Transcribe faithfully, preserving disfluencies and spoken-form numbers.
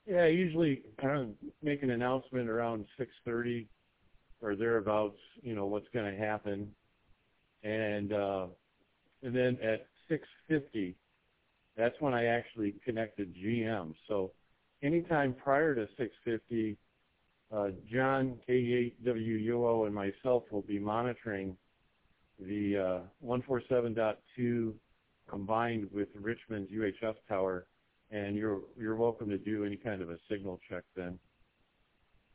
Yeah, I usually kind of make an announcement around six thirty or thereabouts, you know, what's going to happen. And uh, and then at six fifty, that's when I actually connected G M. So anytime prior to six fifty, uh, John, K eight W U O, and myself will be monitoring the uh, one forty-seven point two combined with Richmond's U H F tower, and you're you're welcome to do any kind of a signal check then.